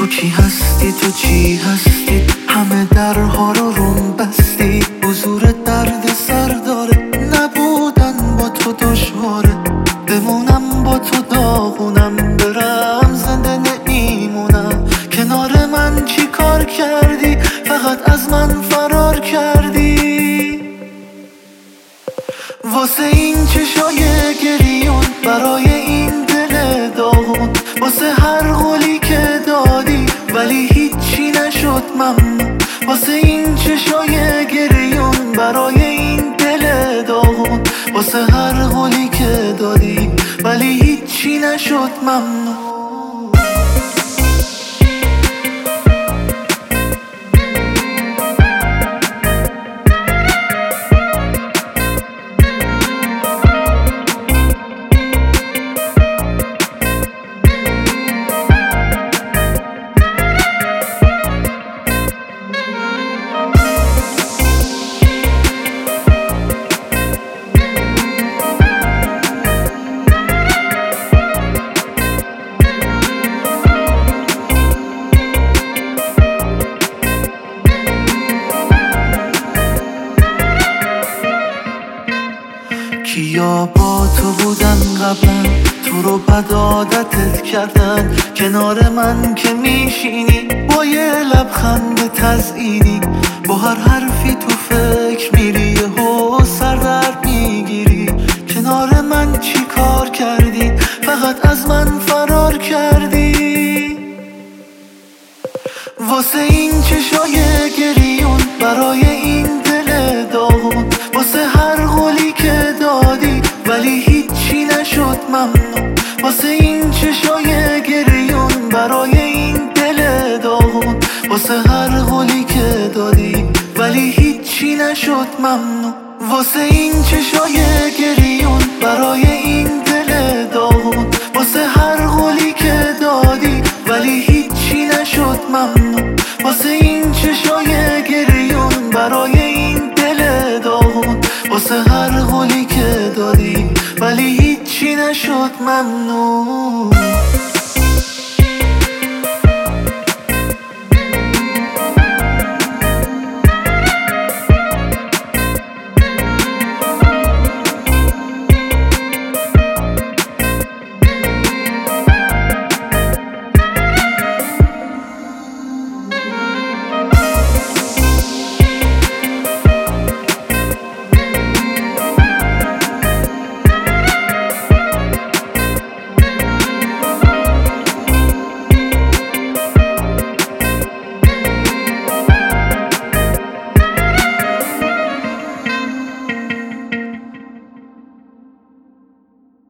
تو کی هستی، تو چی هستی؟ همه درها رو روم بستی. حضورت درد سر داره، نبودن با تو دشواره. بمونم با تو داغونم، برم زنده نمیمونم. کنار من چی کار کردی؟ فقط از من فرار کردی. واسه این چشای گریون، برای این دل داغون، واسه هر قولی که دادی ولی هیچی نشد ممنون. واسه این چشای گریون، برای این دل داغون، واسه هر قولی که دادی ولی هیچی نشد ممنون. کیا با تو بودن قبلا، تو رو بد عادتت کردن. کنار من که میشینی با یه لبخند تزئینی، با هر حرفی تو فکر میری و سر درد میگیری. کنار من چی کار کردی؟ فقط از من فرار کردی. واسه این چشای گریون، برای این دل داغون، واسه هر قولی که دادی ولی هیچی نشد ممنون. واسه این چشای گریون، برای این دل داغون، واسه هر قولی که دادی ولی هیچی نشد ممنون. واسه این چشای گریون، برای این دل داغون، واسه هر قولی که دادی ولی هیچی نشد ممنون. واسه این چشای گریون، برای این دل داغون، واسه هر قولی که دادی ولی هیچی نشد ممنون.